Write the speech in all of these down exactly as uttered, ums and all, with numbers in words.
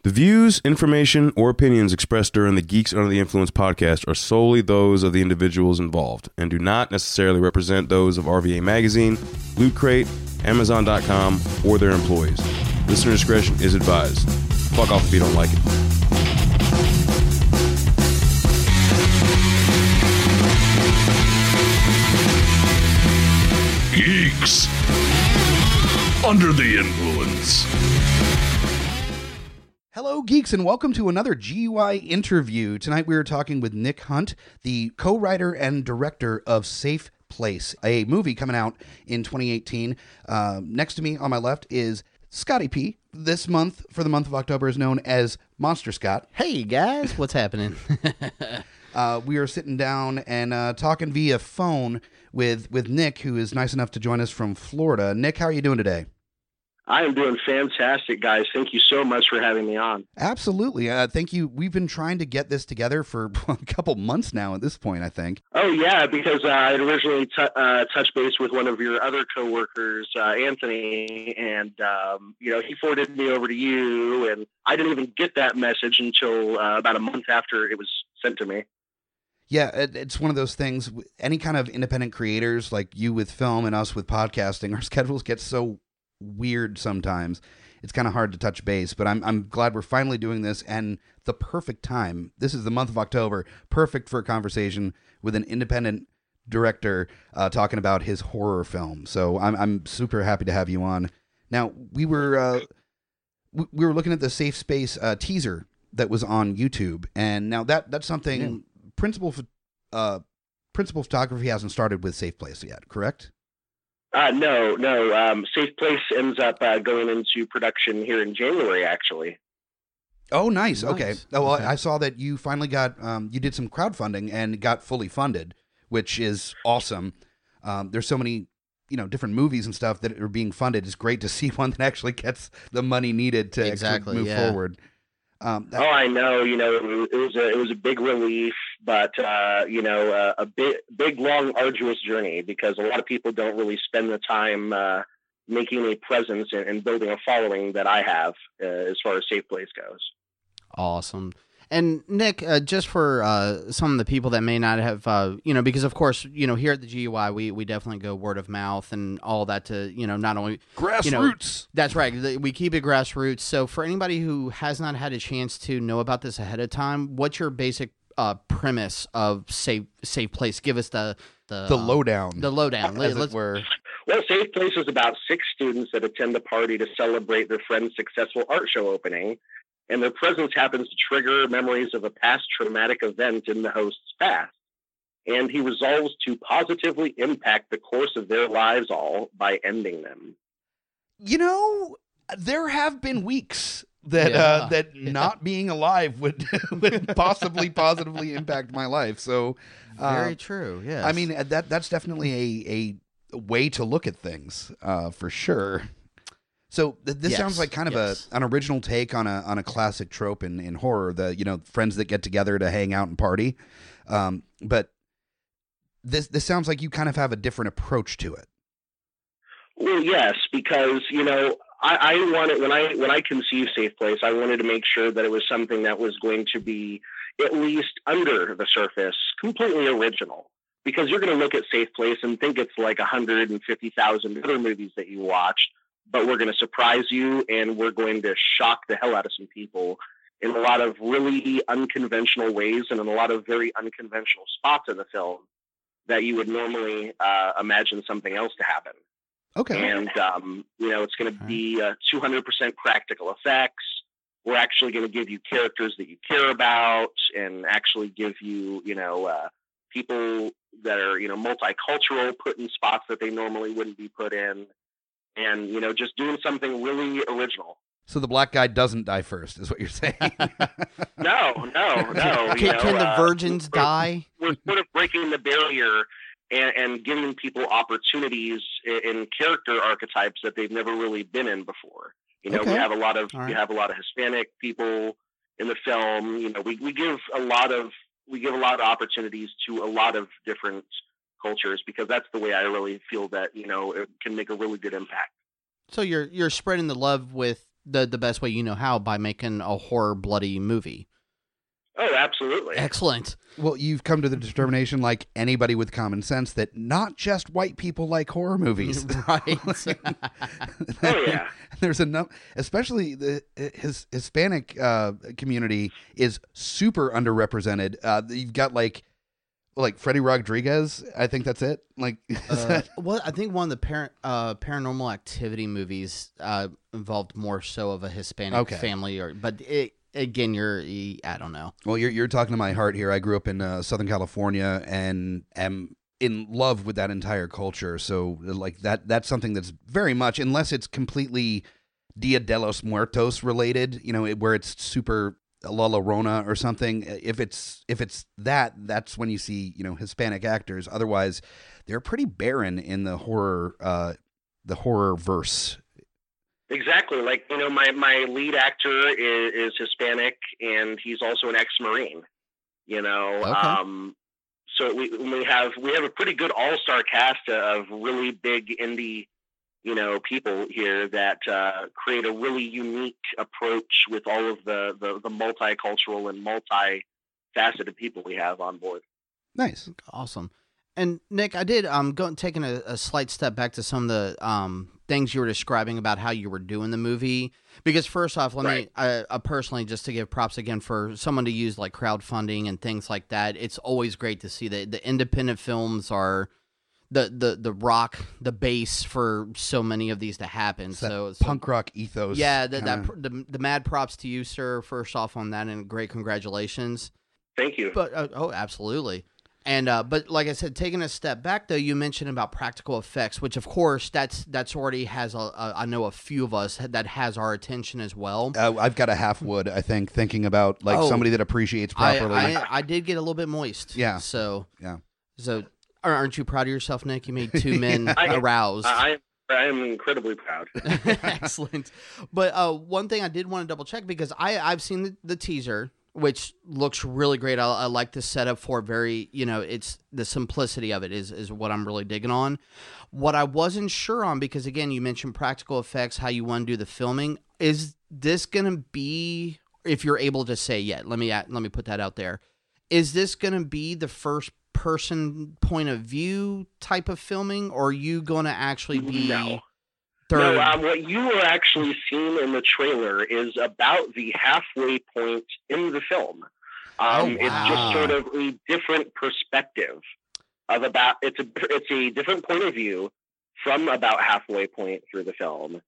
The views, information, or opinions expressed during the Geeks Under the Influence podcast are solely those of the individuals involved and do not necessarily represent those of R V A Magazine, Loot Crate, Amazon dot com, or their employees. Listener discretion is advised. Fuck off if you don't like it. Geeks Under the Influence. Hello, geeks, and welcome to another G U I interview. Tonight we are talking with Nick Hunt, the co-writer and director of Safe Place, a movie coming out in twenty eighteen. Uh, next to me on my left is Scotty P. This month, for the month of October, is known as Monster Scott. Hey, guys, what's happening? uh, we are sitting down and uh, talking via phone with, with Nick, who is nice enough to join us from Florida. Nick, how are you doing today? I am doing fantastic, guys. Thank you so much for having me on. Absolutely. Uh, thank you. We've been trying to get this together for a couple months now at this point, I think. Oh, yeah, because uh, I had originally t- uh, touched base with one of your other coworkers, uh, Anthony, and, um, you know, he forwarded me over to you, and I didn't even get that message until uh, about a month after it was sent to me. Yeah, it, it's one of those things. Any kind of independent creators like you with film and us with podcasting, our schedules get so weird sometimes. It's kind of hard to touch base, but I'm I'm glad we're finally doing this, and the perfect time. This is the month of October, perfect for a conversation with an independent director uh, talking about his horror film. So I'm I'm super happy to have you on. Now we were uh, we, we were looking at the Safe Space uh, teaser that was on YouTube, and now that that's something yeah. principal uh, principal photography hasn't started with Safe Place yet, correct? Uh, no, no. Um, Safe Place ends up uh, going into production here in January, actually. Oh, nice. nice. Okay. Oh, well, okay. I saw that you finally got, um, you did some crowdfunding and got fully funded, which is awesome. Um, there's so many, you know, different movies and stuff that are being funded. It's great to see one that actually gets the money needed to exactly, move yeah. forward. Um, that- oh, I know. You know, it was a it was a big relief, but uh, you know, uh, a big, big, long, arduous journey because a lot of people don't really spend the time uh, making a presence and, and building a following that I have uh, as far as Safe Place goes. Awesome. And Nick, uh, just for uh, some of the people that may not have, uh, you know, because of course, you know, here at the G U I, we, we definitely go word of mouth and all that to, you know, not only grassroots. You know, that's right. We keep it grassroots. So for anybody who has not had a chance to know about this ahead of time, what's your basic uh, premise of Safe Safe Place? Give us the the, the lowdown. The lowdown, as Let's, it were. Well, Safe Place is about six students that attend a party to celebrate their friend's successful art show opening. And their presence happens to trigger memories of a past traumatic event in the host's past. And he resolves to positively impact the course of their lives all by ending them. You know, there have been weeks that yeah. uh, that yeah. not being alive would, would possibly positively impact my life. So, uh, very true. Yes. I mean, that that's definitely a, a way to look at things uh, for sure. So th- this yes. sounds like kind of yes. a an original take on a on a classic trope in, in horror. The you know friends that get together to hang out and party, um, but this this sounds like you kind of have a different approach to it. Well, yes, because you know I, I wanted when I when I conceived Safe Place, I wanted to make sure that it was something that was going to be at least under the surface completely original. Because you're going to look at Safe Place and think it's like one hundred fifty thousand other movies that you watched. But we're going to surprise you, and we're going to shock the hell out of some people in a lot of really unconventional ways and in a lot of very unconventional spots in the film that you would normally uh, imagine something else to happen. Okay. And, um, you know, it's going to be uh, two hundred percent practical effects. We're actually going to give you characters that you care about and actually give you, you know, uh, people that are, you know, multicultural put in spots that they normally wouldn't be put in. And, you know, just doing something really original. So the black guy doesn't die first, is what you're saying? no, no, no. Can, you know, can the uh, virgins we're, die? We're sort of breaking the barrier and, and giving people opportunities in, in character archetypes that they've never really been in before. You know, okay. we have a lot of All right. we have a lot of Hispanic people in the film. You know, we, we give a lot of we give a lot of opportunities to a lot of different cultures because that's the way I really feel that, you know, it can make a really good impact. So you're you're spreading the love with the the best way you know how, by making a horror bloody movie. Oh, absolutely. Excellent. Well, you've come to the determination, like anybody with common sense, that not just white people like horror movies. Right. Oh, yeah. There's a num- especially the his Hispanic uh, community is super underrepresented. Uh, you've got like like Freddy Rodriguez. I think that's it. Like, Uh, well, I think one of the par- uh, Paranormal Activity movies uh, involved more so of a Hispanic Okay. family, or but it, again, you're I don't know. well, you're you're talking to my heart here. I grew up in uh, Southern California and am in love with that entire culture. So, like that that's something that's very much, unless it's completely Dia de los Muertos related, you know, it, where it's super La Llorona or something. If it's if it's that, that's when you see, you know, Hispanic actors. Otherwise, they're pretty barren in the horror uh, the horror verse. Exactly. Like, you know, my, my lead actor is, is Hispanic, and he's also an ex-Marine, you know. Okay. Um, so we we have we have a pretty good all-star cast of really big indie, you know, people here that uh, create a really unique approach with all of the, the, the multicultural and multifaceted people we have on board. Nice. Awesome. And Nick, I did um go taking a, a slight step back to some of the um things you were describing about how you were doing the movie. Because first off, let Right. me I, I personally, just to give props again for someone to use like crowdfunding and things like that. It's always great to see that the independent films are the the the rock, the base for so many of these to happen. It's that So, so punk rock ethos. yeah, that, that kinda- the the mad props to you, sir. First off on that, and great congratulations. Thank you. But uh, oh, absolutely. And uh, but like I said, taking a step back though, you mentioned about practical effects, which of course that's that's already has a, a I know a few of us that has our attention as well. Uh, I've got a half wood, I think, thinking about like Oh. somebody that appreciates I, properly. I I did get a little bit moist. Yeah. So Yeah. So aren't you proud of yourself, Nick? You made two men I- aroused. I, I am incredibly proud. Excellent. But uh, one thing I did want to double check, because I I've seen the, the teaser, which looks really great. I, I like the setup for very, you know, it's the simplicity of it is is what I'm really digging on. What I wasn't sure on, because again, you mentioned practical effects, how you want to do the filming. Is this going to be, if you're able to say yet, let me let me put that out there. Is this going to be the first person point of view type of filming, or are you going to actually be No. third? No, um, what you are actually seeing in the trailer is about the halfway point in the film. Um, Oh, It's wow. just sort of a different perspective of about it's a it's a different point of view from about halfway point through the film,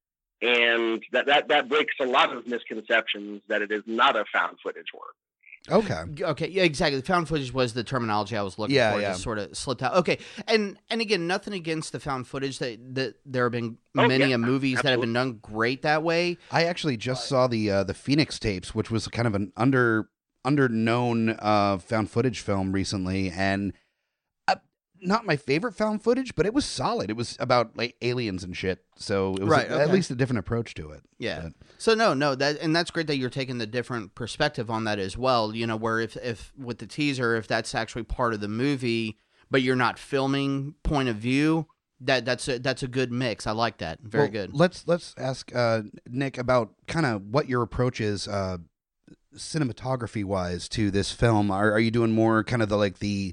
and that that that breaks a lot of misconceptions that it is not a found footage work. Okay. Okay, yeah, exactly. Found footage was the terminology I was looking Yeah, for. yeah. Just sort of slipped out. Okay, and and again, nothing against the found footage. That that there have been Oh, many yeah, uh, movies that have been done great that way. I actually just saw the uh, the Phoenix tapes, which was kind of an under under known uh, found footage film recently, and uh, not my favorite found footage, but it was solid. It was about like aliens and shit, so it was Right, at okay. least a different approach to it. Yeah. But- So no, no, that and that's great that you're taking the different perspective on that as well. You know, where if if with the teaser, if that's actually part of the movie, but you're not filming point of view, that that's a that's a good mix. I like that. Very Well, good. Let's let's ask uh, Nick about kind of what your approach is, uh, cinematography wise, to this film. Are are you doing more kind of the like the,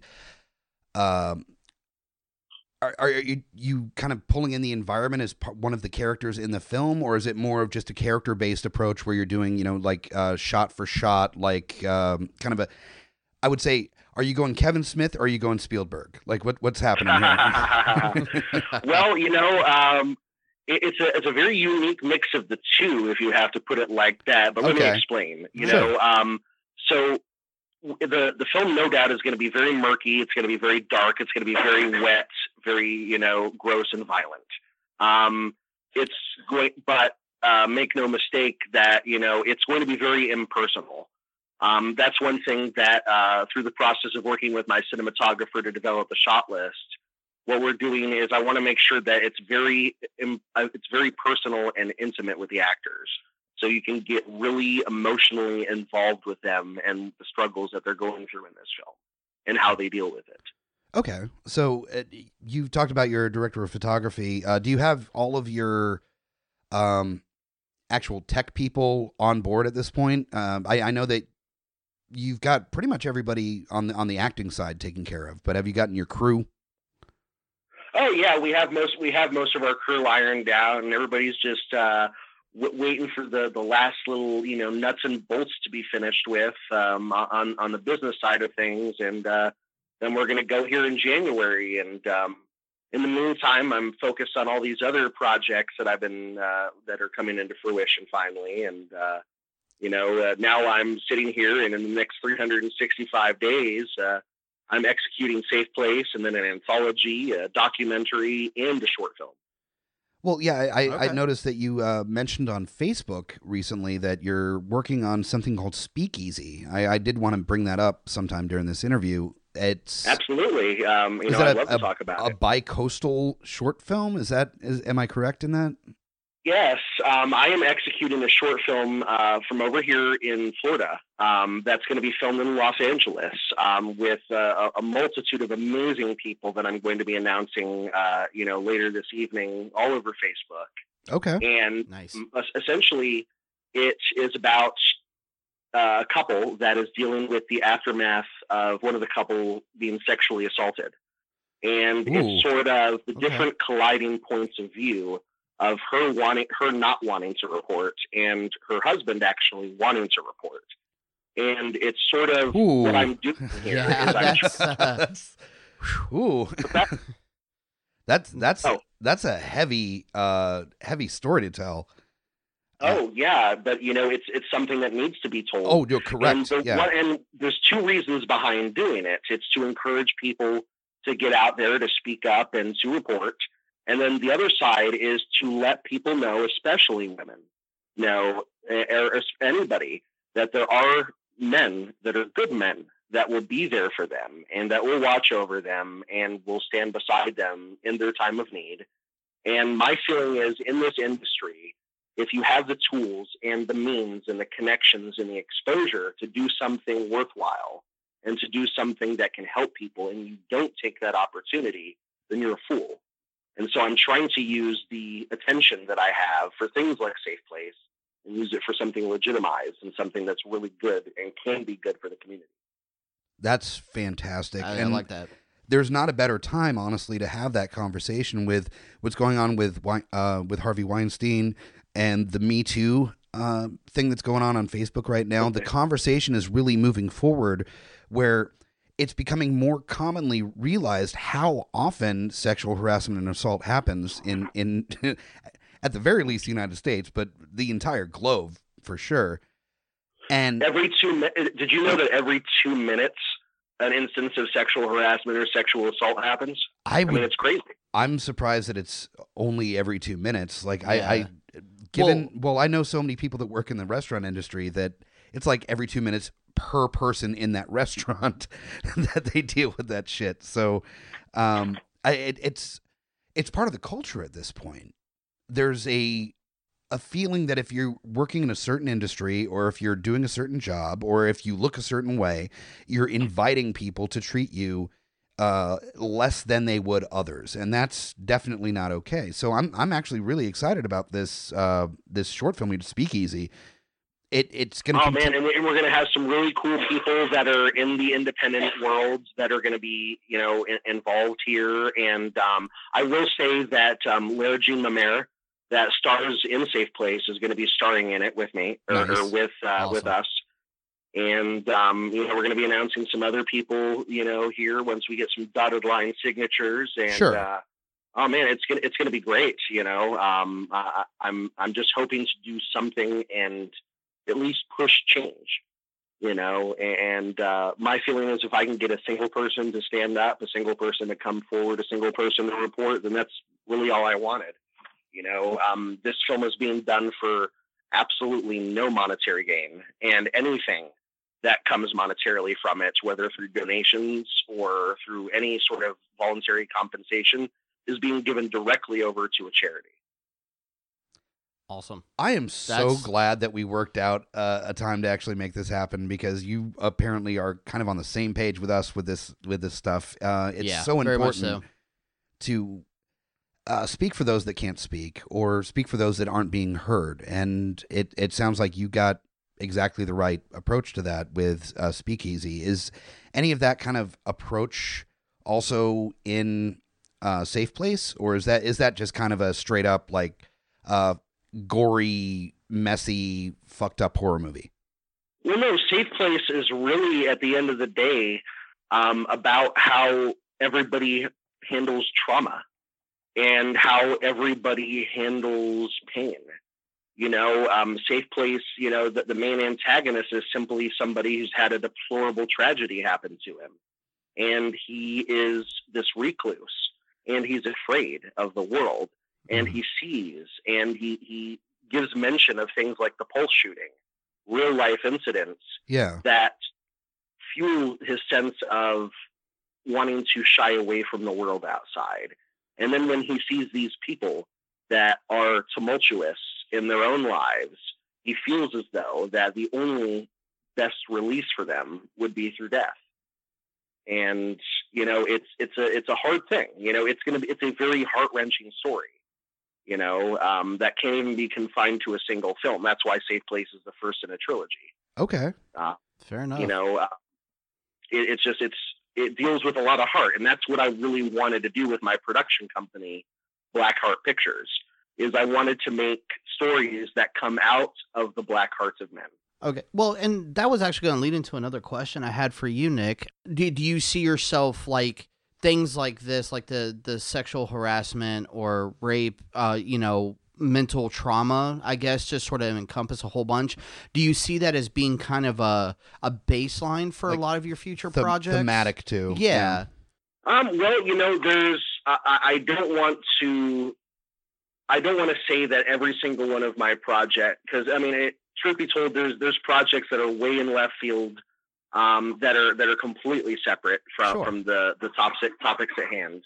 um, are are you you kind of pulling in the environment as part, one of the characters in the film, or is it more of just a character based approach where you're doing, you know, like uh, shot for shot, like um, kind of a, I would say. Are you going Kevin Smith or are you going Spielberg? Like what what's happening here? Well, you know, um, it, it's a it's a very unique mix of the two, if you have to put it like that. But let Okay. me explain. You Sure. know, um, so w- the the film, no doubt, is going to be very murky. It's going to be very dark. It's going to be very wet, very you know, gross and violent. Um, it's going, but uh, make no mistake that you know it's going to be very impersonal. Um, that's one thing that uh, through the process of working with my cinematographer to develop the shot list, what we're doing is I want to make sure that it's very im- uh, it's very personal and intimate with the actors, so you can get really emotionally involved with them and the struggles that they're going through in this film and how they deal with it. Okay, so uh, you've talked about your director of photography. Uh, do you have all of your um, actual tech people on board at this point? Um, I, I know that you've got pretty much everybody on the on the acting side taken care of, but have you gotten your crew? Oh yeah, we have most we have most of our crew ironed out, and everybody's just uh, w- waiting for the, the last little you know nuts and bolts to be finished with um, on on the business side of things, and uh, then we're going to go here in January. And um, in the meantime, I'm focused on all these other projects that I've been uh, that are coming into fruition finally, and uh, you know uh, now I'm sitting here, and in the next three hundred sixty-five days. Uh, I'm executing Safe Place, and then an anthology, a documentary, and a short film. Well, yeah, I, I, Okay. I noticed that you uh, mentioned on Facebook recently that you're working on something called Speakeasy. I, I did want to bring that up sometime during this interview. It's Absolutely. Um, you is know, that I'd a, love to a- talk about a it. bi-coastal short film. Is that is am I correct in that? Yes, um, I am executing a short film uh, from over here in Florida um, that's going to be filmed in Los Angeles um, with uh, a multitude of amazing people that I'm going to be announcing, uh, you know, later this evening all over Facebook. Okay. And Nice. m- essentially, it is about uh, a couple that is dealing with the aftermath of one of the couple being sexually assaulted. And Ooh. it's sort of the Okay. different colliding points of view of her wanting, her not wanting to report, and her husband actually wanting to report. And it's sort of Ooh. what I'm doing here. Yeah, is I'm that's uh, That's, ooh. that- that's that's Oh. that's a heavy uh heavy story to tell. oh yeah, but you know, it's it's something that needs to be told. Oh, you're correct. And, the Yeah. one, and there's two reasons behind doing it. It's to encourage people to get out there, to speak up, and to report. And then the other side is to let people know, especially women, know, or, or anybody, that there are men that are good men that will be there for them and that will watch over them and will stand beside them in their time of need. And my feeling is, in this industry, if you have the tools and the means and the connections and the exposure to do something worthwhile and to do something that can help people, and you don't take that opportunity, then you're a fool. And so I'm trying to use the attention that I have for things like Safe Place and use it for something legitimized and something that's really good and can be good for the community. That's fantastic. I, I and like that. there's not a better time, honestly, to have that conversation with what's going on with Wei- uh, with Harvey Weinstein and the Me Too uh, thing that's going on on Facebook right now. The conversation is really moving forward, where it's becoming more commonly realized how often sexual harassment and assault happens in in at the very least the United States, but the entire globe for sure. And Every two mi- did you know that every two minutes an instance of sexual harassment or sexual assault happens? I I would mean, it's crazy. I'm surprised that it's only every two minutes. Like I, I Yeah. given well, I know so many people that work in the restaurant industry that it's like every two minutes per person in that restaurant that they deal with that shit. So, um, I it, it's it's part of the culture at this point. There's a a feeling that if you're working in a certain industry, or if you're doing a certain job, or if you look a certain way, you're inviting people to treat you uh, less than they would others, and that's definitely not okay. So I'm I'm actually really excited about this uh, this short film, Speakeasy. It it's gonna. Oh conti- man, and we- and we're going to have some really cool people that are in the independent worlds that are going to be, you know, in, involved here. And um, I will say that um, Lara Jean Lemaire, that stars in Safe Place, is going to be starring in it with me or, Nice. or with uh, with Awesome. us. And um, you know, we're going to be announcing some other people, you know, here once we get some dotted line signatures. And Sure. uh, oh man, it's gonna it's gonna be great. You know, um, I, I'm I'm just hoping to do something and at least push change. You know, and uh, my feeling is if I can get a single person to stand up, a single person to come forward, a single person to report, then that's really all I wanted. You know, um, this film is being done for absolutely no monetary gain, and anything that comes monetarily from it, whether through donations or through any sort of voluntary compensation, is being given directly over to a charity. Awesome. I am so That's- glad that we worked out uh, a time to actually make this happen, because you apparently are kind of on the same page with us with this with this stuff. Uh, it's Yeah, so very much important so. to uh, speak for those that can't speak, or speak for those that aren't being heard. And it, it sounds like you got exactly the right approach to that with uh, Speakeasy. Is any of that kind of approach also in uh, Safe Place, or is that is that just kind of a straight up like uh, gory, messy, fucked up horror movie? Well, no, Safe Place is really, at the end of the day, um, about how everybody handles trauma and how everybody handles pain. You know, um, Safe Place, you know, the, the main antagonist is simply somebody who's had a deplorable tragedy happen to him. And he is this recluse, and he's afraid of the world, and he sees, and he, he gives mention of things like the Pulse shooting, real life incidents Yeah. that fuel his sense of wanting to shy away from the world outside. And then when he sees these people that are tumultuous in their own lives, he feels as though that the only best release for them would be through death. And, you know, it's, it's a, it's a hard thing, you know, it's going to be, it's a very heart wrenching story, you know, um, that can't even be confined to a single film. That's why Safe Place is the first in a trilogy. Okay. Uh, Fair enough. you know, uh, it, it's just, it's, it deals with a lot of heart. And that's what I really wanted to do with my production company, Black Heart Pictures, is I wanted to make stories that come out of the black hearts of men. Okay. Well, and that was actually going to lead into another question I had for you, Nick. Do, do you see yourself like things like this, like the, the sexual harassment or rape, uh, you know, mental trauma, I guess, just sort of encompass a whole bunch. Do you see that as being kind of a, a baseline for Like a lot of your future The, projects? thematic too. Yeah. Um, well, you know, there's, I, I don't want to, I don't want to say that every single one of my project, because I mean, it, truth be told, there's, there's projects that are way in left field, um, that are, that are completely separate from, Sure. from the, the topic, topics at hand.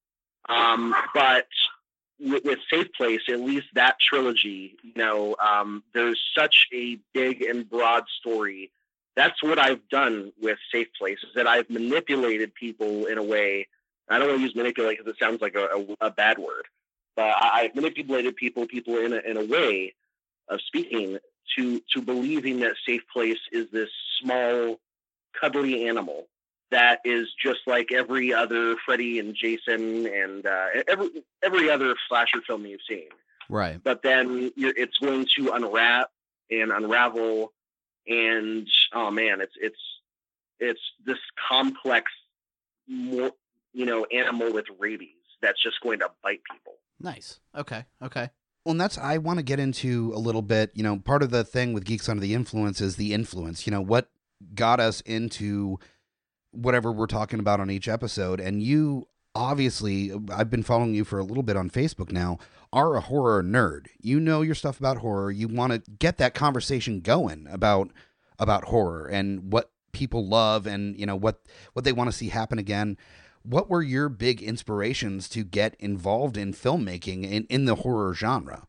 Um, but with, with Safe Place, at least that trilogy, you know, um, there's such a big and broad story. That's what I've done with Safe Place, is that I've manipulated people in a way. I don't want to use manipulate because it sounds like a, a, a bad word, but I, I've manipulated people, people in a, in a way of speaking to, to believing that Safe Place is this small, cuddly animal that is just like every other Freddy and Jason and uh, every every other slasher film you've seen. Right. But then you're, it's going to unwrap and unravel, and oh man, it's it's it's this complex, more you know, animal with rabies that's just going to bite people. Nice. Okay. Okay. Well, and that's, I want to get into a little bit, you know, part of the thing with Geeks Under the Influence is the influence, you know, what got us into whatever we're talking about on each episode. And you obviously, I've been following you for a little bit on Facebook now, are a horror nerd. You know your stuff about horror. You want to get that conversation going about, about horror and what people love and, you know, what, what they want to see happen again. What were your big inspirations to get involved in filmmaking in, in the horror genre?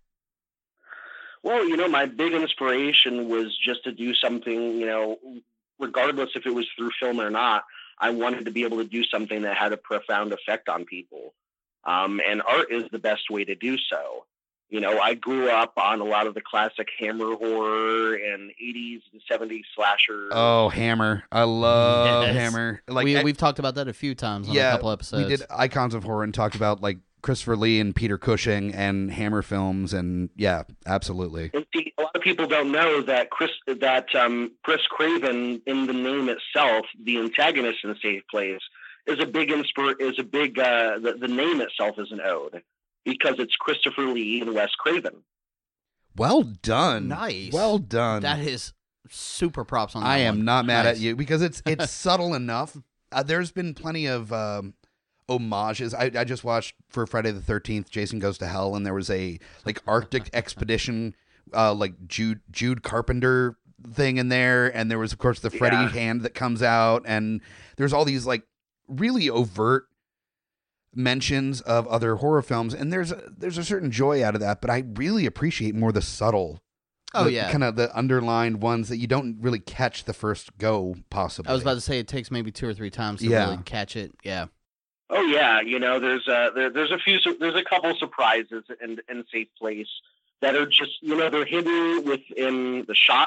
Well, you know, my big inspiration was just to do something, you know, regardless if it was through film or not, I wanted to be able to do something that had a profound effect on people. Um, and art is the best way to do so. You know, I grew up on a lot of the classic Hammer horror and eighties and seventies slashers. Oh, Hammer. I love Yes. Hammer. Like we, I- we've talked about that a few times on yeah, a couple episodes. we did Icons of Horror and talked about like Christopher Lee and Peter Cushing and Hammer films. And yeah, absolutely. And see, a lot of people don't know that Chris, that um, Chris Craven, in the name itself, the antagonist in Safe Place, is a big inspir- is a big. Uh, the, the name itself is an ode because it's Christopher Lee and Wes Craven. Well done. Nice. Well done. That is super props on that I am one. not mad Nice. at you because it's it's subtle enough. Uh, there's been plenty of um, homages. I, I just watched for Friday the thirteenth, Jason Goes to Hell, and there was a like Arctic expedition, uh, like Jude Jude Carpenter thing in there, and there was of course the Freddy Yeah. hand that comes out, and there's all these like really overt mentions of other horror films, and there's a, there's a certain joy out of that. But I really appreciate more the subtle. Oh, the, yeah. kind of the underlined ones that you don't really catch the first go, possibly. I was about to say it takes maybe two or three times to Yeah. really catch it. Yeah. Oh yeah, you know, there's a there, there's a few there's a couple surprises in in Safe Place that are just, you know, they're hidden within the shots,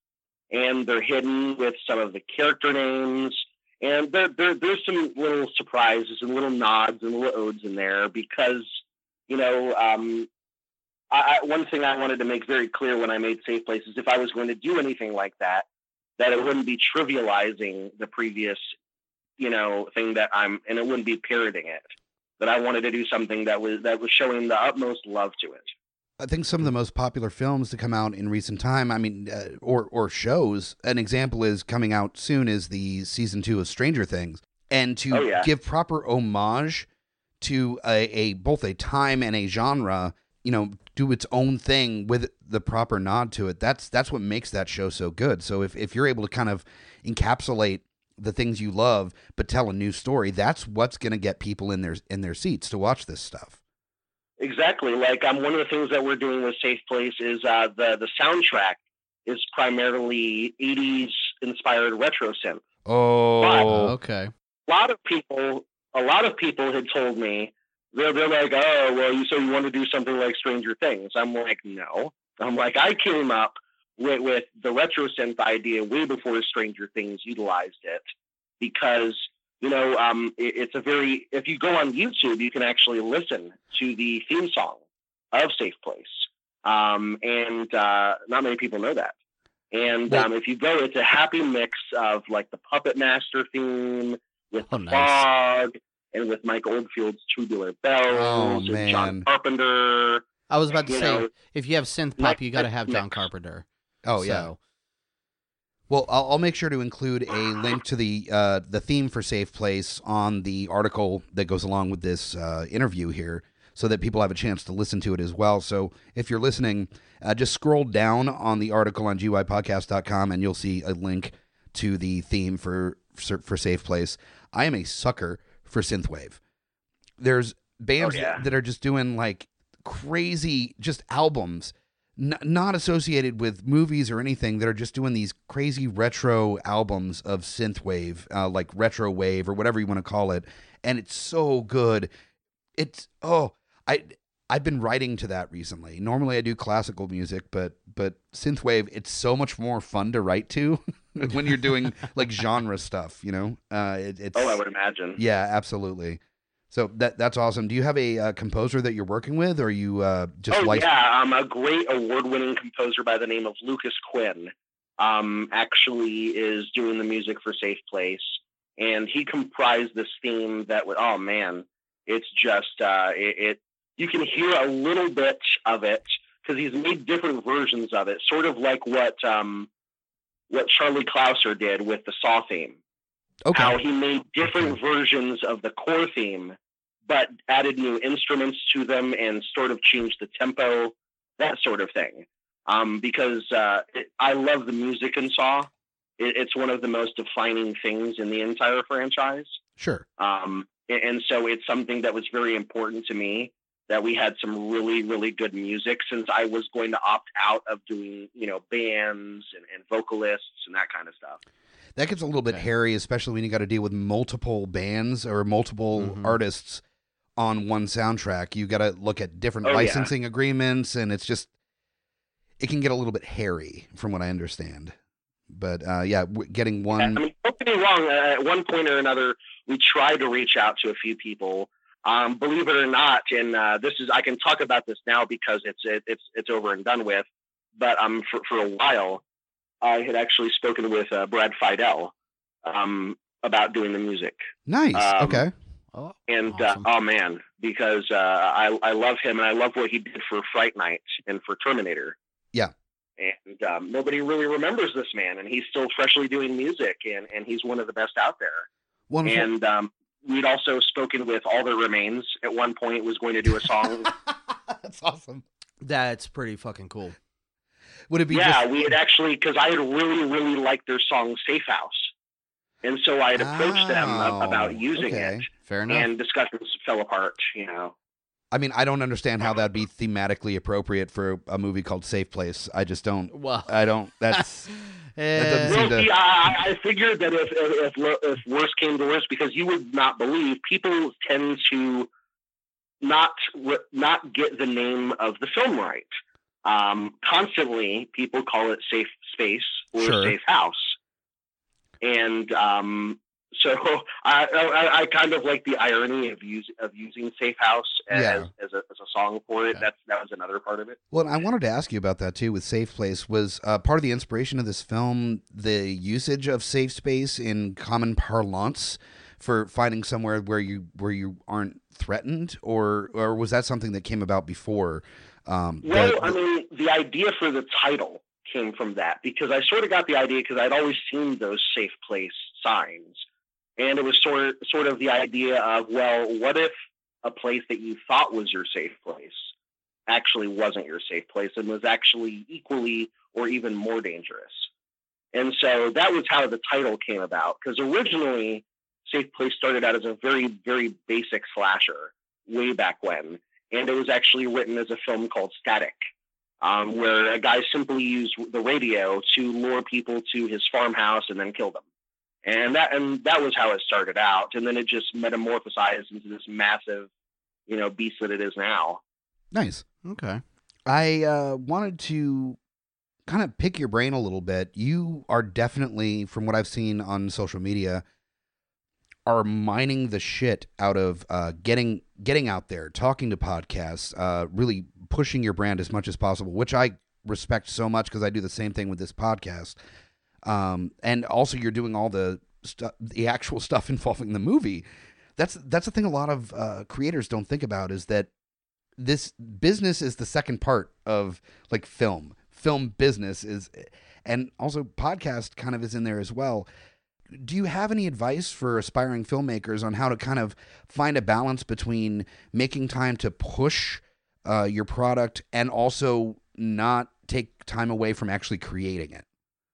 and they're hidden with some of the character names, and there, there there's some little surprises and little nods and little odes in there because, you know, um, I, I, one thing I wanted to make very clear when I made Safe Place is if I was going to do anything like that, that it wouldn't be trivializing the previous, you know, thing that I'm, and it wouldn't be parroting it. That I wanted to do something that was that was showing the utmost love to it. I think some of the most popular films to come out in recent time, I mean, uh, or or shows, an example is coming out soon is the season two of Stranger Things. And to Oh, yeah. give proper homage to a, a both a time and a genre, you know, do its own thing with the proper nod to it. That's that's what makes that show so good. So if, if you're able to kind of encapsulate the things you love, but tell a new story, that's what's going to get people in their in their seats to watch this stuff. Exactly. Like um, one of the things that we're doing with Safe Place is uh, the the soundtrack is primarily eighties inspired retro synth. Oh, But- Okay. A lot of people, a lot of people had told me they're they're like, oh well, you so you want to do something like Stranger Things? I'm like, no. I'm like, I came up with, with the retro synth idea way before Stranger Things utilized it because. You know, um, it, it's a very, if you go on YouTube, you can actually listen to the theme song of Safe Place. Um, and uh, not many people know that. And um, if you go, it's a happy mix of like the Puppet Master theme with Oh, the nice. fog and with Mike Oldfield's Tubular Bells Oh, and man. John Carpenter. I was about to You say, know, if you have synth pop, like- you got to like have John mix. Carpenter. oh yeah. So, Well, I'll, I'll make sure to include a link to the uh, the theme for Safe Place on the article that goes along with this uh, interview here, so that people have a chance to listen to it as well. So if you're listening, uh, just scroll down on the article on G Y podcast dot com, and you'll see a link to the theme for for, for Safe Place. I am a sucker for synthwave. There's bands Oh, yeah. that are just doing like crazy just albums. N- not associated with movies or anything, that are just doing these crazy retro albums of synthwave, uh, like retro wave or whatever you want to call it, and it's so good. It's oh, I I've been writing to that recently. Normally I do classical music, but but synthwave, it's so much more fun to write to when you're doing like genre stuff. You know, uh, it, it's Oh, I would imagine. yeah, absolutely. So that that's awesome. Do you have a uh, composer that you're working with, or are you uh, just oh, like? yeah. Um, a great award-winning composer by the name of Lucas Quinn um, actually is doing the music for Safe Place. And he comprised this theme that would, oh, man, it's just, uh, it, it you can hear a little bit of it because he's made different versions of it, sort of like what um, what Charlie Clouser did with the Saw theme. Okay. How he made different versions of the core theme, but added new instruments to them and sort of changed the tempo, that sort of thing. Um, because uh, it, I love the music in Saw. It, it's one of the most defining things in the entire franchise. Sure. Um, and, and so it's something that was very important to me that we had some really, really good music, since I was going to opt out of doing, you know, bands and, and vocalists and that kind of stuff. That gets a little bit Okay. hairy, especially when you got to deal with multiple bands or multiple Mhm. artists on one soundtrack. You got to look at different Oh, yeah. licensing agreements, and it's just it can get a little bit hairy, from what I understand. But uh, yeah, w- getting I one. mean, don't get me wrong. Uh, at one point or another, we tried to reach out to a few people. Um, believe it or not, and uh, this is I can talk about this now because it's it, it's it's over and done with. But um, for for a while, I had actually spoken with uh, Brad Fidel um, about doing the music, Nice. um, Okay. oh, and awesome. uh, oh man, because uh, I I love him and I love what he did for Fright Night and for Terminator. Yeah. And um, nobody really remembers this man, and he's still freshly doing music, and, and he's one of the best out there. Wonderful. And um, we'd also spoken with All That Remains at one point, was going to do a song. That's awesome. That's pretty fucking cool. Would it be yeah, just we had actually, because I had really, really liked their song Safe House. And so I had approached them Oh, a- about using okay. it, Fair enough. and discussions fell apart, you know. I mean, I don't understand how that'd be thematically appropriate for a movie called Safe Place. I just don't. well, I don't. That's That doesn't Eh, seem Well, to. see, I, I figured that if, if if if worse came to worse, because you would not believe, people tend to not not get the name of the film right. Um, constantly, people call it safe space or Sure. safe house, and um, so I, I I kind of like the irony of use of using safe house as Yeah. as, a, as a song for it. Okay. That's that was another part of it. Well, I wanted to ask you about that too. With Safe Place, was uh, part of the inspiration of this film the usage of safe space in common parlance for finding somewhere where you where you aren't threatened, or or was that something that came about before? Um, Well, the- I mean, the idea for the title came from that, because I sort of got the idea because I'd always seen those safe place signs, and it was sort of, sort of the idea of, well, what if a place that you thought was your safe place actually wasn't your safe place and was actually equally or even more dangerous? And so that was how the title came about, because originally Safe Place started out as a very, very basic slasher way back when. And it was actually written as a film called Static, um, where a guy simply used the radio to lure people to his farmhouse and then kill them. And that and that was how it started out. And then it just metamorphosized into this massive, you know, beast that it is now. nice. okay. I uh, wanted to kind of pick your brain a little bit. You are definitely, from what I've seen on social media, are mining the shit out of uh, getting getting out there, talking to podcasts, uh, really pushing your brand as much as possible, which I respect so much because I do the same thing with this podcast. Um, and also, you're doing all the stu- the actual stuff involving the movie. That's that's the thing a lot of uh, creators don't think about, is that this business is the second part of like film. Film business is, and also podcast kind of is in there as well. Do you have any advice for aspiring filmmakers on how to kind of find a balance between making time to push uh, your product and also not take time away from actually creating it?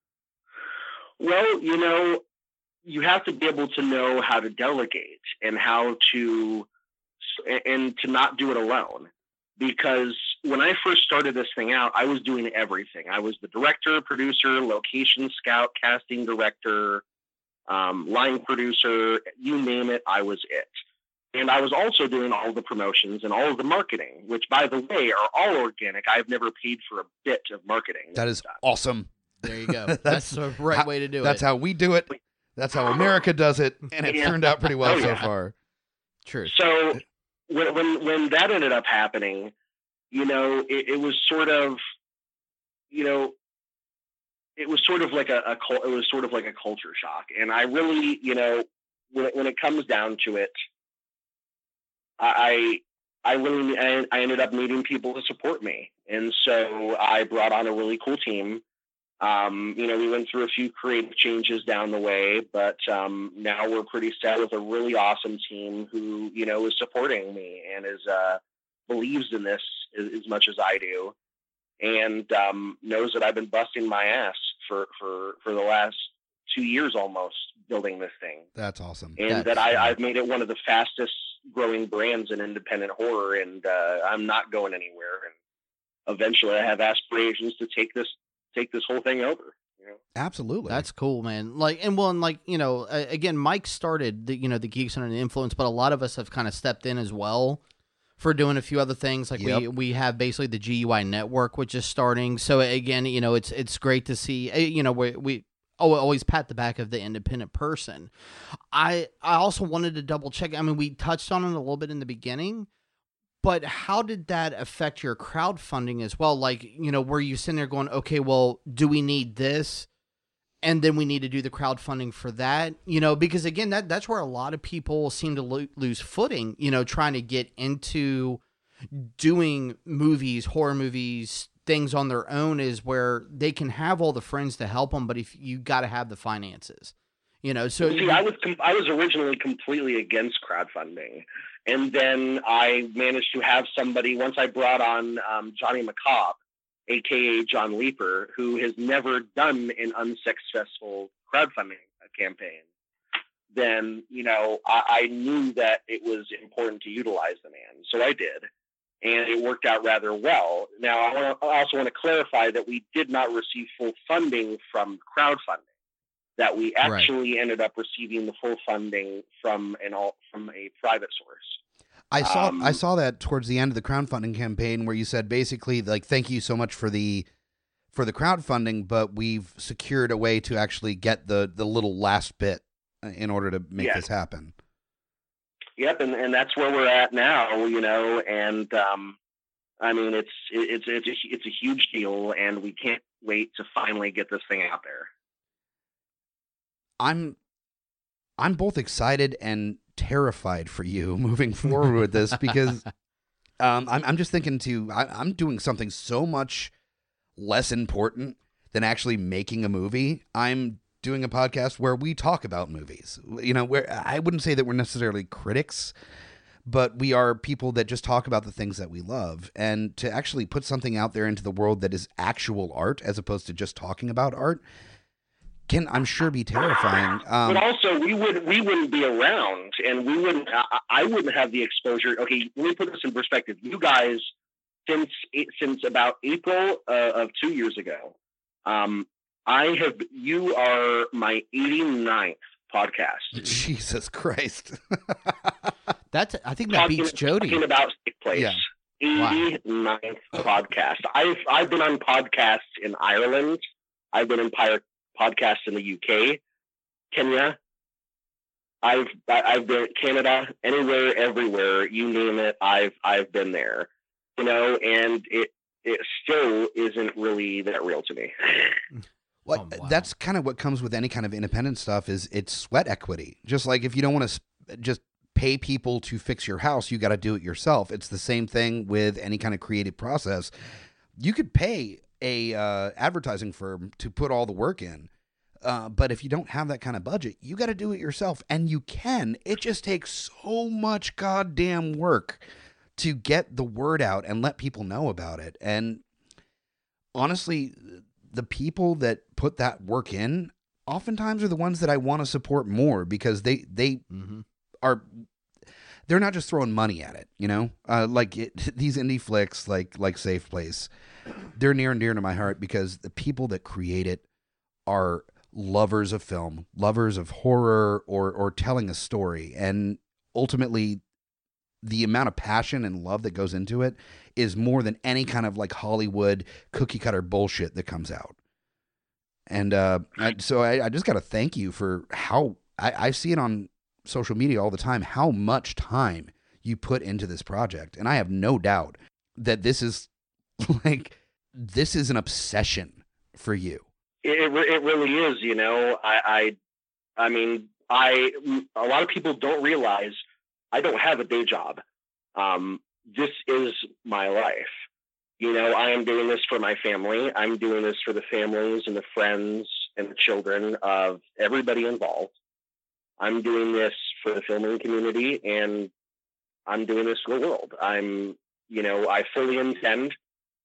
Well, you know, you have to be able to know how to delegate and how to and to not do it alone. Because when I first started this thing out, I was doing everything. I was the director, producer, location scout, casting director, um, line producer, you name it, I was it. And I was also doing all the promotions and all of the marketing, which, by the way, are all organic. I've never paid for a bit of marketing. That is awesome. There you go. That's That's, the right how- way to do That's it. how we do it. That's how America does it, and it Yeah. turned out pretty well Oh, so yeah. far. True. So when, when when that ended up happening, you know, it, it was sort of, you know, it was sort of like a, a cul- it was sort of like a culture shock. And I really, you know, when it, when it comes down to it, I I really I, I ended up needing people to support me, and so I brought on a really cool team. Um, you know, we went through a few creative changes down the way, but um, now we're pretty set with a really awesome team who, you know, is supporting me and is uh, believes in this as, as much as I do, and um, knows that I've been busting my ass for, for, for the last two years almost building this thing, That's awesome. and That's that I, great. I've made it one of the fastest growing brands in independent horror, and uh, I'm not going anywhere. And eventually, I have aspirations to take this take this whole thing over. You know? Absolutely. That's cool, man. Like, and well, and like, you know, uh, again, Mike started the, you know, the Geeks Under the Influence, but a lot of us have kind of stepped in as well for doing a few other things. Like we, Yep. we have basically the G U I network, which is starting. So again, you know, it's, it's great to see, uh, you know, we, we oh, always pat the back of the independent person. I, I also wanted to double check. I mean, we touched on it a little bit in the beginning, but how did that affect your crowdfunding as well? Like, you know, were you sitting there going, okay, well, do we need this? And then we need to do the crowdfunding for that, you know, because again, that that's where a lot of people seem to lo- lose footing, you know, trying to get into doing movies, horror movies, things on their own, is where they can have all the friends to help them, but if you got to have the finances, you know, so See, I was com- I was originally completely against crowdfunding, and then I managed to have somebody, once I brought on um, Johnny McCobb, aka John Leeper, who has never done an unsuccessful crowdfunding campaign. Then, you know, I, I knew that it was important to utilize the man, so I did. and it worked out rather well. Now, I, wanna, I also want to clarify that we did not receive full funding from crowdfunding, that we actually right. ended up receiving the full funding from an all, from a private source. I saw um, I saw that towards the end of the crowdfunding campaign where you said basically like, thank you so much for the for the crowdfunding, but we've secured a way to actually get the the little last bit in order to make yeah. this happen. Yep, and, and that's where we're at now, you know, and um, I mean it's it's it's a, it's a huge deal, and we can't wait to finally get this thing out there. I'm I'm both excited and terrified for you moving forward with this because um, I'm I'm just thinking too. I, I'm doing something so much less important than actually making a movie. I'm doing a podcast where we talk about movies. You know, where I wouldn't say that we're necessarily critics, but we are people that just talk about the things that we love. And to actually put something out there into the world that is actual art as opposed to just talking about art can, I'm sure, be terrifying. Um, but also, we would we wouldn't be around, and we wouldn't. I, I wouldn't have the exposure. Okay, let me put this in perspective. You guys, since since about April uh, of two years ago, um, I have. You are my eighty-ninth podcast. Jesus Christ! That's. I think that talking, beats Jody. Talking about Safe Place. Yeah. eighty-ninth podcast. I've I've been on podcasts in Ireland. I've been in pirate podcasts in the U K, Kenya. I've I've been Canada, anywhere, everywhere, you name it. I've I've been there, you know, and it it still isn't really that real to me. Well, oh, wow. That's kind of what comes with any kind of independent stuff is it's sweat equity. Just like if you don't want to just pay people to fix your house, you got to do it yourself. It's the same thing with any kind of creative process. You could pay a uh, advertising firm to put all the work in. Uh, but if you don't have that kind of budget, you got to do it yourself. And you can. It just takes so much goddamn work to get the word out and let people know about it. And honestly, the people that put that work in oftentimes are the ones that I want to support more because they, they mm-hmm. are, they're not just throwing money at it, you know, uh, like it, these indie flicks, like, like Safe Place, they're near and dear to my heart because the people that create it are lovers of film, lovers of horror or, or telling a story. And ultimately the amount of passion and love that goes into it is more than any kind of like Hollywood cookie cutter bullshit that comes out. And uh, I, so I, I just got to thank you for how I, I see it on social media all the time, how much time you put into this project. And I have no doubt that this is like, this is an obsession for you. It, it really is, you know, I, I, I mean, I, a lot of people don't realize I don't have a day job. Um, this is my life. You know, I am doing this for my family. I'm doing this for the families and the friends and the children of everybody involved. I'm doing this for the filming community, and I'm doing this for the world. I'm, you know, I fully intend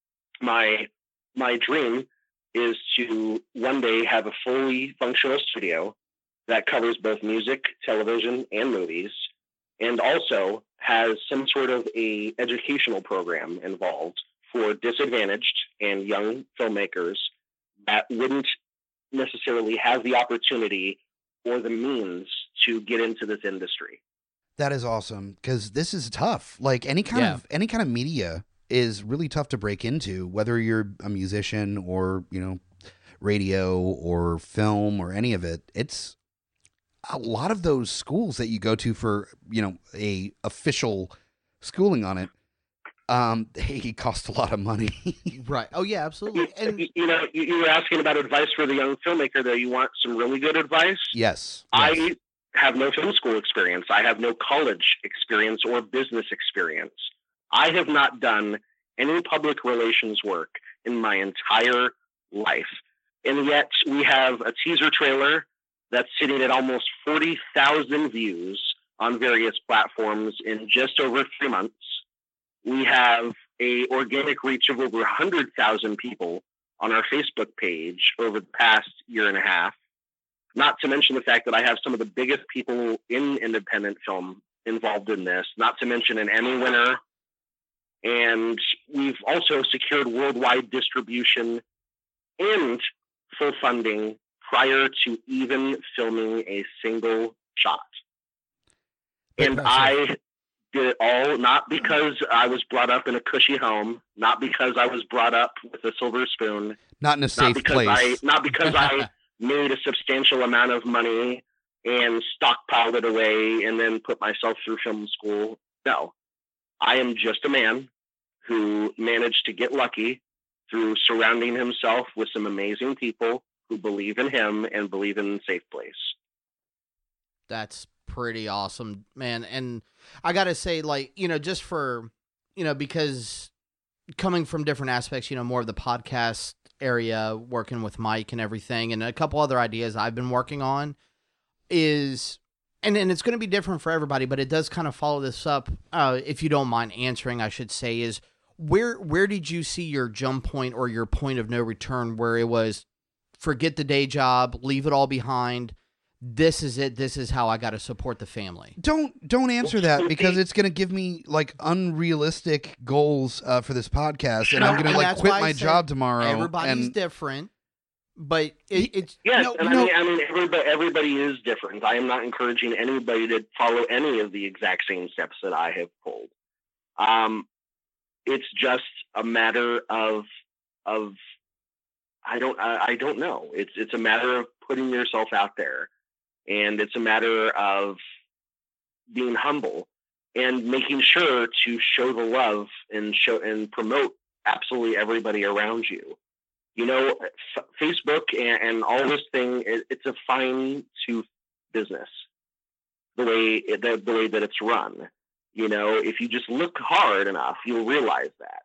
my, my dream is to one day have a fully functional studio that covers both music, television, and movies, and also has some sort of a educational program involved for disadvantaged and young filmmakers that wouldn't necessarily have the opportunity or the means to get into this industry. That is awesome because this is tough. Like any kind yeah. of any kind of media is really tough to break into, whether you're a musician or, you know, radio or film or any of it. It's a lot of those schools that you go to for, you know, a official schooling on it. Um, they cost a lot of money. Right. Oh yeah, absolutely. And you, you know, you, you were asking about advice for the young filmmaker there. You want some really good advice? Yes. I yes. have no film school experience. I have no college experience or business experience. I have not done any public relations work in my entire life. And yet we have a teaser trailer that's sitting at almost forty thousand views on various platforms in just over three months. We have a organic reach of over one hundred thousand people on our Facebook page over the past year and a half. Not to mention the fact that I have some of the biggest people in independent film involved in this, not to mention an Emmy winner, And we've also secured worldwide distribution and full funding prior to even filming a single shot. And I did it all not because I was brought up in a cushy home, not because I was brought up with a silver spoon, Not in a safe not because place. I not because I made a substantial amount of money and stockpiled it away and then put myself through film school. No, I am just a man who managed to get lucky through surrounding himself with some amazing people who believe in him and believe in Safe Place. That's pretty awesome, man. And I gotta say, like, you know, just for, you know, because coming from different aspects, you know, more of the podcast area, working with Mike and everything, and a couple other ideas I've been working on is, and, and it's going to be different for everybody, but it does kind of follow this up. Uh, if you don't mind answering, I should say, is where, where did you see your jump point or your point of no return where it was, forget the day job, leave it all behind. This is it. This is how I got to support the family. Don't don't answer that because it's going to give me like unrealistic goals uh, for this podcast, and I'm going to And like that's quit why I my said job tomorrow. Everybody's and different, but it, it's Yes, No, and no. I mean, I mean, everybody, everybody is different. I am not encouraging anybody to follow any of the exact same steps that I have pulled. Um, it's just a matter of of I don't I, I don't know. It's it's a matter of putting yourself out there, and it's a matter of being humble and making sure to show the love and show and promote absolutely everybody around you. You know, F- Facebook and, and all this thing, it, it's a fine tooth business, the way the, the way that it's run. You know, if you just look hard enough, you'll realize that.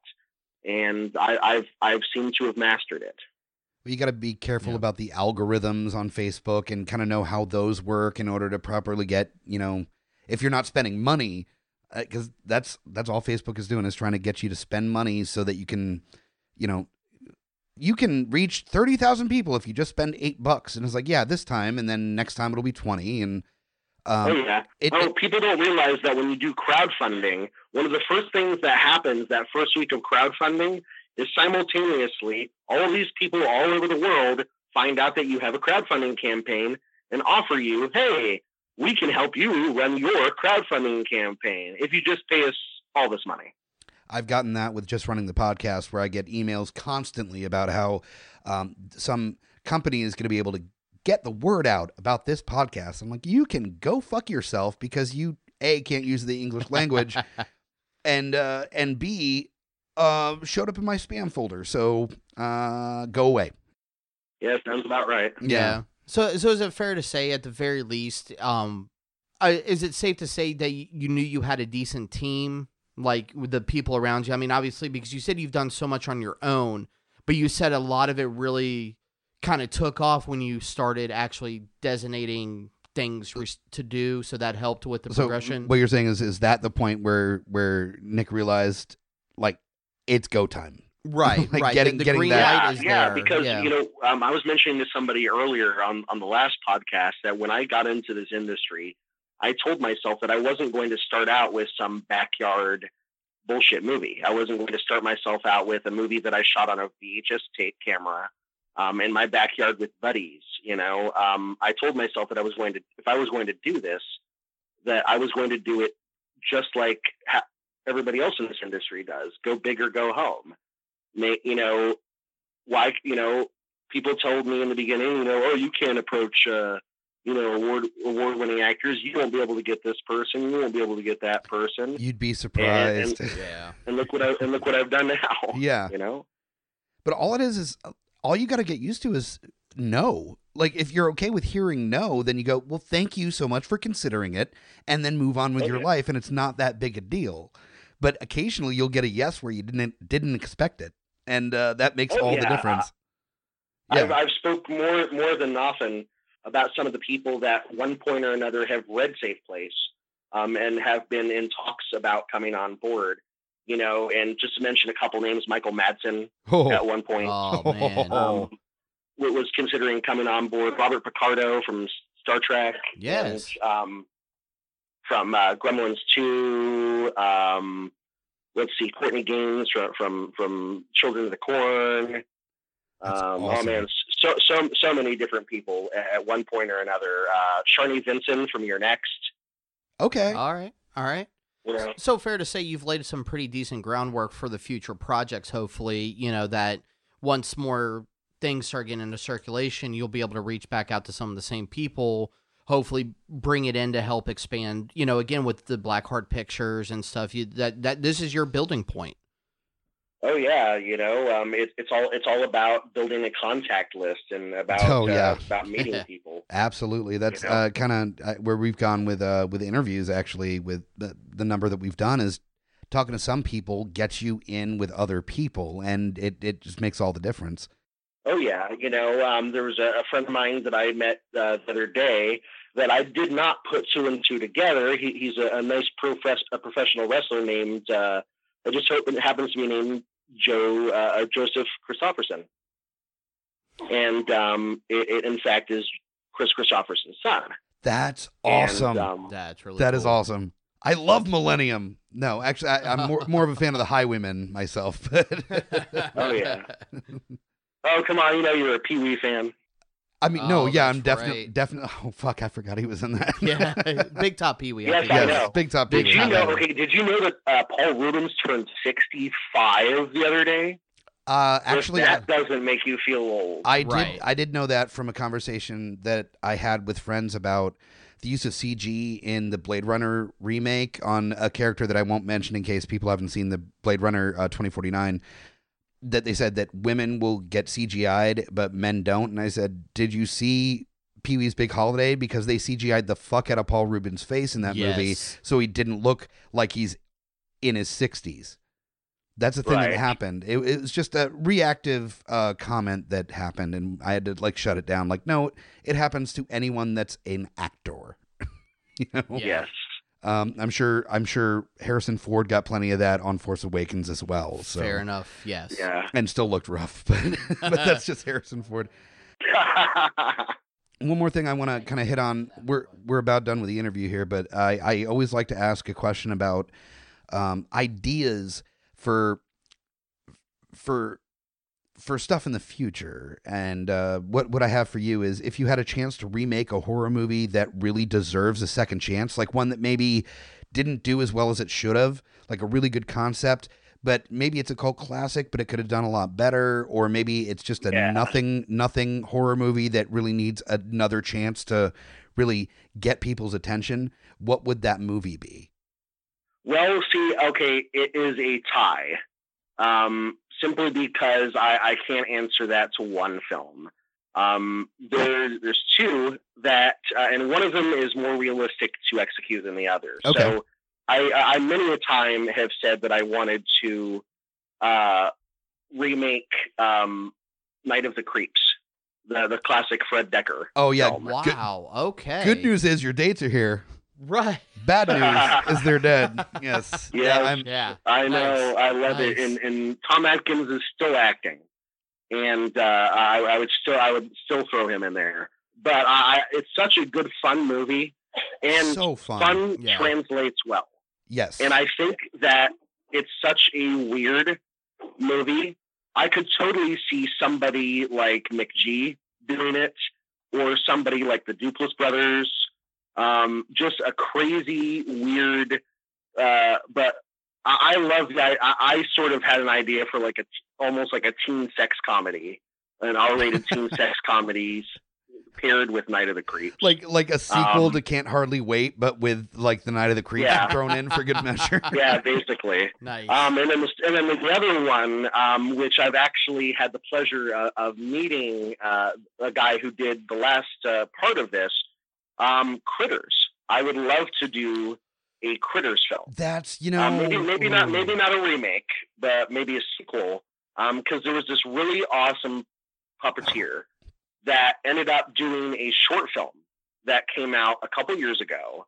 And I, I've I've seemed to have mastered it. you got to be careful Yeah. about the algorithms on Facebook and kind of know how those work in order to properly get, you know, if you're not spending money, because that's that's all Facebook is doing is trying to get you to spend money so that you can, you know, you can reach thirty thousand people if you just spend eight bucks. And it's like, yeah, this time, and then next time it'll be twenty. And um, oh yeah. it, oh, it- people don't realize that when you do crowdfunding, one of the first things that happens that first week of crowdfunding is simultaneously all of these people all over the world find out that you have a crowdfunding campaign and offer you, hey, we can help you run your crowdfunding campaign if you just pay us all this money. I've gotten that with just running the podcast, where I get emails constantly about how um, some company is going to be able to get the word out about this podcast. I'm like, you can go fuck yourself because you A, can't use the English language, and uh, and B, uh, showed up in my spam folder. So uh, go away. Yeah, sounds about right. Yeah. So, so is it fair to say, at the very least, um, uh, is it safe to say that you, you knew you had a decent team, like with the people around you? I mean, obviously, because you said you've done so much on your own, but you said a lot of it really kind of took off when you started actually designating things res- to do. So that helped with the So progression. what you're saying is, is that the point where where Nick realized, like, it's go time? Right, Like right. getting- the, the getting green that- light is yeah, there. because yeah. you know, um, I was mentioning to somebody earlier on on the last podcast that when I got into this industry, I told myself that I wasn't going to start out with some backyard bullshit movie. I wasn't going to start myself out with a movie that I shot on a V H S tape camera um, in my backyard with buddies. You know, um, I told myself that I was going to, if I was going to do this, that I was going to do it just like ha- everybody else in this industry does: go big or go home. May, you know, why, you know, people told me in the beginning, you know, oh, you can't approach, uh, you know, award award winning actors. You won't be able to get this person. You won't be able to get that person. You'd be surprised. And, yeah. and look what I and look what I've done now. Yeah. You know. But all it is is all you got to get used to is no. Like, if you're okay with hearing no, then you go, well, thank you so much for considering it, and then move on with your Okay. life, and it's not that big a deal. But occasionally you'll get a yes where you didn't didn't expect it, and uh, that makes Oh, all the yeah. difference. I've Yeah. I've spoke more more than often about some of the people that at one point or another have read Safe Place, um, and have been in talks about coming on board. You know, and just to mention a couple names, Michael Madsen Oh. at one point. Oh, man. um, w- was considering coming on board. Robert Picardo from Star Trek. Yes. And, um, from uh, Gremlins two. Um, let's see, Courtney Gaines from from, from Children of the Corn. That's Um, awesome. Oh man, so so so many different people at one point or another. Uh, Sharni Vinson from You're Next. Okay. All right. All right. You know, So fair to say you've laid some pretty decent groundwork for the future projects, hopefully, you know, that once more things start getting into circulation, you'll be able to reach back out to some of the same people, hopefully bring it in to help expand, you know, again, with the Blackheart Pictures and stuff, you, that, that this is your building point. oh yeah, you know, um, it, it's all it's all about building a contact list and about Oh, yeah. uh, about meeting people. Absolutely. That's You know? uh, kind of uh, where we've gone with uh, with interviews. Actually, with the the number that we've done is talking to some people gets you in with other people, and it it just makes all the difference. Oh yeah, you know, um, there was a, a friend of mine that I met uh, the other day that I did not put two and two together. He, he's a, a nice profess, a professional wrestler named. Uh, I just hope it happens to be named Joe uh, Joseph Christopherson, and um, it, it in fact is Chris Christopherson's son. That's And, awesome. um, That's really That is cool. awesome. I love Millennium. No, actually, I, I'm more more of a fan of the Highwaymen myself. But Oh yeah. Oh come on, you know you're a Pee Wee fan. I mean, no, Oh, yeah, that's I'm definitely right. definitely. Oh fuck, I forgot he was in that. Yeah, Big Top Pee Wee. Yes, think. I yes, know. Big Top Did Pee-wee. you know? Yeah. Okay, did you know that uh, Paul Rubens turned sixty-five the other day? Uh, If actually, I, that doesn't make you feel old. I did. Right. I did know that from a conversation that I had with friends about the use of C G in the Blade Runner remake on a character that I won't mention in case people haven't seen the Blade Runner uh, twenty forty-nine. That they said that women will get C G I'd, but men don't. And I said, did you see Pee-wee's Big Holiday? Because they C G I'd the fuck out of Paul Rubens' face in that movie, Yes. so he didn't look like he's in his sixties. That's the thing that Right. happened. It, it was just a reactive uh, comment that happened, and I had to like shut it down. Like, no, it happens to anyone that's an actor. you know, Yeah. Yes. um, I'm sure. I'm sure Harrison Ford got plenty of that on Force Awakens as well. So. Fair enough. Yes. Yeah. And still looked rough, but but that's just Harrison Ford. One more thing I want to kind of hit on. We're we're about done with the interview here, but I, I always like to ask a question about um, ideas for for for stuff in the future. And uh, what what I have for you is if you had a chance to remake a horror movie that really deserves a second chance, like one that maybe didn't do as well as it should have, like a really good concept, but maybe it's a cult classic, but it could have done a lot better, or maybe it's just a Yeah. nothing nothing horror movie that really needs another chance to really get people's attention. What would that movie be? Well, see, okay, it is a tie. Um, simply because I, I can't answer that to one film. Um, there, there's two that, uh, and one of them is more realistic to execute than the other. Okay. So I, I many a time have said that I wanted to uh, remake um, Night of the Creeps, the the classic Fred Decker. Oh yeah, film. Good- Wow. Okay. Good news is your dates are here. Right. Bad news is they're dead. Yes. Yeah. I'm, Yeah. I know, Nice. I love it, Nice. and and Tom Atkins is still acting, and uh, I, I would still I would still throw him in there. But I, it's such a good fun movie, and so fun. fun Yeah. translates well. Yes. And I think that it's such a weird movie. I could totally see somebody like McG doing it, or somebody like the Duplass brothers. Um, just a crazy, weird, uh, but I, I love that. I, I sort of had an idea for like a, almost like a teen sex comedy, an R-rated teen sex comedies paired with Night of the Creeps. like like a sequel Um, to Can't Hardly Wait, but with like the Night of the Creeps Yeah. thrown in for good measure. Yeah, basically. Nice. Um, and then, the, and then the other one, um, which I've actually had the pleasure uh, of meeting uh, a guy who did the last uh, part of this, um, Critters. I would love to do a Critters film. That's you know Um, maybe maybe not ooh. maybe not a remake, but maybe a sequel. Um, because there was this really awesome puppeteer that ended up doing a short film that came out a couple years ago.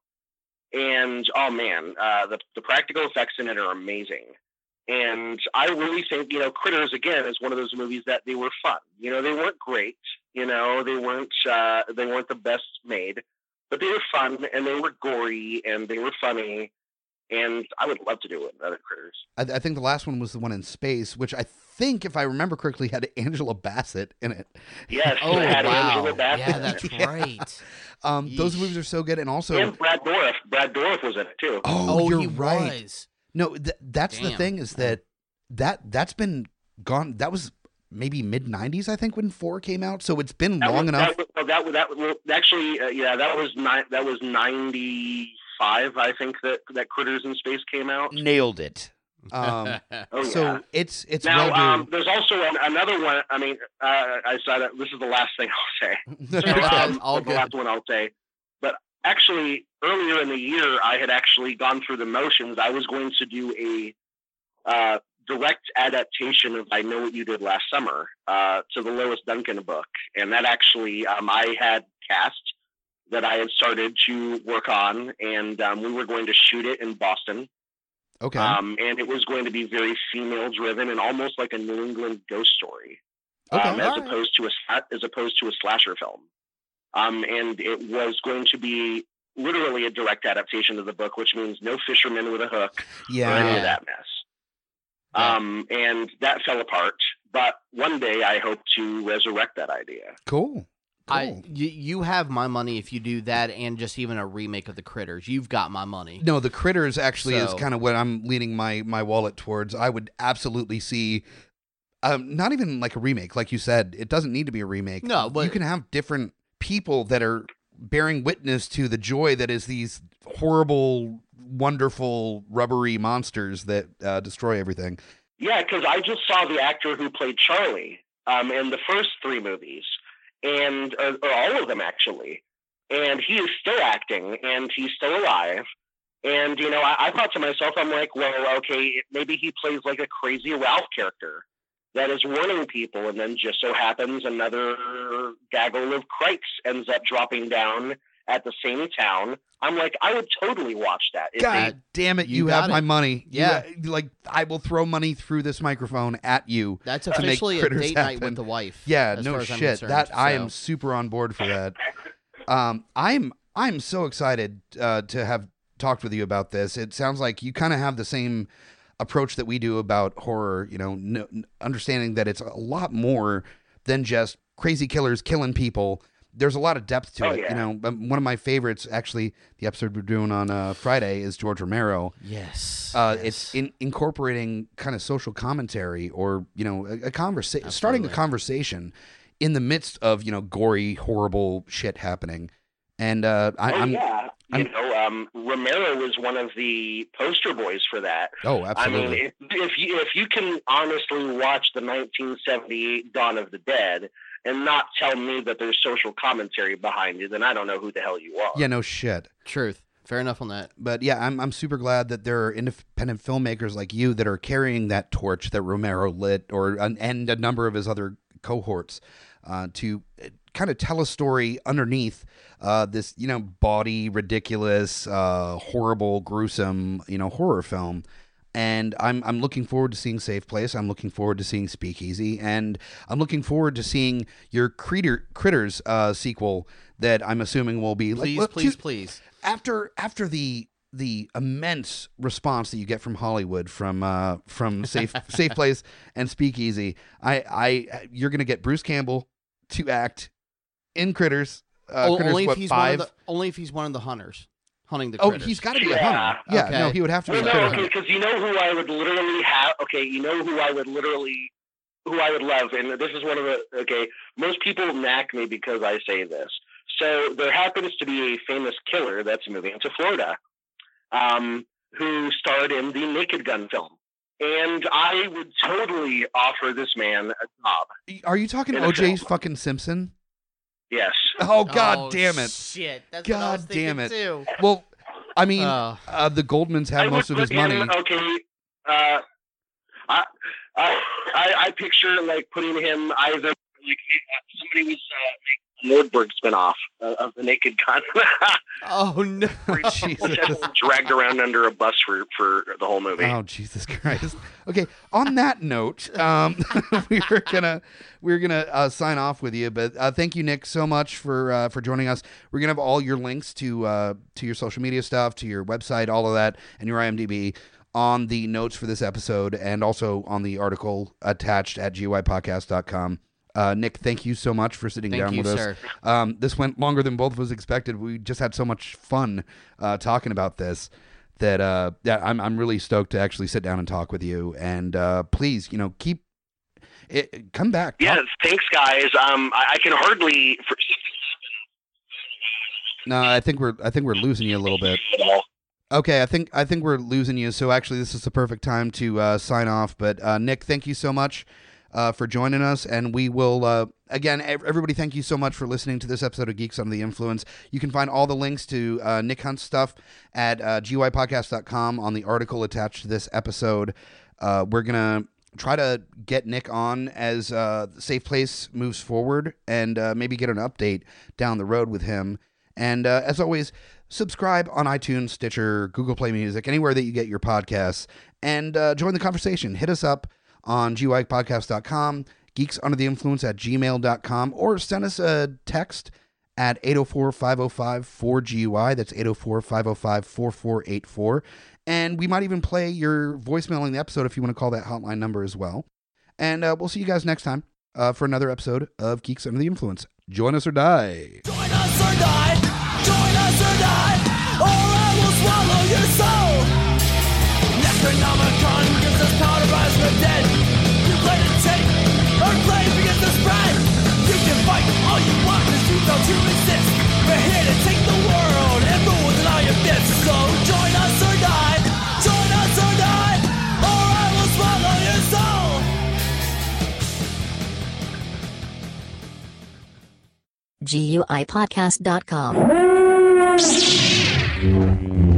And oh man, uh, the the practical effects in it are amazing. And I really think, you know, Critters again is one of those movies that they were fun. You know, they weren't great. You know, they weren't uh, they weren't the best made, but they were fun and they were gory and they were funny. and I would love to do it with other critters. I, I think the last one was the one in space, which I think, if I remember correctly, had Angela Bassett in it. Yes, Oh, it had wow. Angela Bassett. Yeah, that's Yeah. right. Um, those Yeesh. movies are so good, and also, And Brad Dourif. Brad Dourif was in it too. oh, Oh, you're he right. was. No, th- that's the Damn. thing is that that that's been gone. That was maybe mid nineties, I think, when four came out. So it's been That long was, enough. That was, well, that was, that was actually, uh, yeah, that was ni- that was ninety-five. I think that that Critters in Space came out. Nailed it. Um, Oh so yeah. it's it's Now, well um, due. there's also an, another one. I mean, uh, I said that this is the last thing I'll say. So, um, All the last good. one I'll say. But actually, earlier in the year, I had actually gone through the motions. I was going to do a uh, direct adaptation of I Know What You Did Last Summer uh, to the Lois Duncan book. And that actually, um, I had cast that I had started to work on, and um, we were going to shoot it in Boston. Okay. Um, and it was going to be very female driven and almost like a New England ghost story, Okay. um, as Alright. opposed to a sla- as opposed to a slasher film. Um, and it was going to be literally a direct adaptation of the book, which means no fisherman with a hook or any yeah. of that mess. Yeah. Um, and that fell apart. But one day I hope to resurrect that idea. Cool. I Cool. you, you have my money if you do that, and just even a remake of the Critters. You've got my money. No, the Critters actually is So- kind of what I'm leaning my my wallet towards. I would absolutely see, um, not even like a remake, like you said. It doesn't need to be a remake. No, but- you can have different people that are bearing witness to the joy that is these horrible, wonderful, rubbery monsters that uh, destroy everything. Yeah, because I just saw the actor who played Charlie um, in the first three movies, and or, or all of them actually, and he is still acting, and he's still alive. And you know, I, I thought to myself, I'm like, well, okay, maybe he plays like a crazy Ralph character that is warning people, and then just so happens another gaggle of crikes ends up dropping down at the same town. I'm like, I would totally watch that. If God damn it, you, you have got my it. money. You- Yeah. like I will throw money through this microphone at you. That's to make officially a Critters date night happen. with the wife. Yeah, as no far as I'm shit. concerned, That I am so. super on board for that. Um, I'm I'm so excited uh, to have talked with you about this. It sounds like you kind of have the same approach that we do about horror. You know, no, understanding that it's a lot more than just crazy killers killing people. There's a lot of depth to Oh, it. yeah. You know, um, one of my favorites, actually, the episode we're doing on uh, Friday is George Romero. Yes. Uh, yes. It's in, incorporating kind of social commentary, or you know, a, a conversation, starting a Absolutely. conversation in the midst of you know gory, horrible shit happening. And uh, I, oh I'm yeah, you I'm- know, um, Romero was one of the poster boys for that. oh, I absolutely. mean, if, if you if you can honestly watch the nineteen seventy-eight Dawn of the Dead and not tell me that there's social commentary behind it, then I don't know who the hell you are. yeah, no shit. Truth. Fair enough on that. But yeah, I'm I'm super glad that there are independent filmmakers like you that are carrying that torch that Romero lit, or and a number of his other cohorts, uh, to kind of tell a story underneath uh, this, you know, bawdy, ridiculous, uh, horrible, gruesome, you know, horror film. And I'm I'm looking forward to seeing Safe Place. I'm looking forward to seeing Speakeasy, and I'm looking forward to seeing your Critter, Critters uh, sequel that I'm assuming will be Please, like, please, to- please. after after the the immense response that you get from Hollywood from uh, from Safe Safe Place and Speakeasy. I I you're gonna get Bruce Campbell to act in Critters. Uh, O- Critters only what, if he's five? one of the only if he's one of the hunters hunting the oh, critters. he's got to be a Yeah. hunter. Yeah, Okay. no, he would have to be Well, a no, critter okay, hunter. because you know who I would literally have. Okay, you know who I would literally, who I would love, and this is one of the. Okay, most people knack me because I say this. So there happens to be a famous killer that's moving to Florida, um, who starred in the Naked Gun film, and I would totally offer this man a job. Are you talking in a O J film. fucking Simpson? Yes. Oh God Oh, damn it! Shit. That's God what I was damn thinking it. Too. Well, I mean, Oh. uh, the Goldmans have I most of would his put money. him- okay, uh, I, I I I picture like putting him either like somebody was uh, Nordberg spinoff uh, of the Naked Gun. Oh no! Jesus. Dragged around under a bus for, for the whole movie. Oh Jesus Christ! Okay, on that note, um, we we're gonna we're gonna uh, sign off with you. But uh, thank you, Nick, so much for uh, for joining us. We're gonna have all your links to uh, to your social media stuff, to your website, all of that, and your IMDb on the notes for this episode, and also on the article attached at G U I podcast dot com. Uh, Nick, thank you so much for sitting Thank down you, with sir. us. Um, this went longer than both of us expected. We just had so much fun uh, talking about this that uh, yeah, I'm I'm really stoked to actually sit down and talk with you. And uh, please, you know, keep it, come back. Yeah, Talk- thanks, guys. Um, I, I can hardly. For- No, I think we're I think we're losing you a little bit. Okay, I think I think we're losing you. So actually, this is the perfect time to uh, sign off. But uh, Nick, thank you so much uh, for joining us, and we will uh, again. Everybody, thank you so much for listening to this episode of Geeks Under the Influence. You can find all the links to uh, Nick Hunt's stuff at uh, G U I podcast dot com on the article attached to this episode. Uh, we're gonna try to get Nick on as uh, Safe Place moves forward, and uh, maybe get an update down the road with him. And uh, as always, subscribe on iTunes, Stitcher, Google Play Music, anywhere that you get your podcasts, and uh, join the conversation. Hit us up on G U I podcast dot com, geeks under the influence at gmail dot com, or send us a text at eight oh four, five oh five, four G U I. That's eight oh four, five oh five, four four eight four. And we might even play your voicemail in the episode if you want to call that hotline number as well. And uh, we'll see you guys next time uh, for another episode of Geeks Under the Influence. Join us or die. Join us or die, join us or die, or I will swallow your soul. Necronomicon gives us power to rise from the dead. You play to take, or play begins to spread. You can fight all you want, cause you don't to resist. We're here to take the world and rule with all your fists. So join us or die, join us or die, or I will swallow your soul. G U I podcast dot com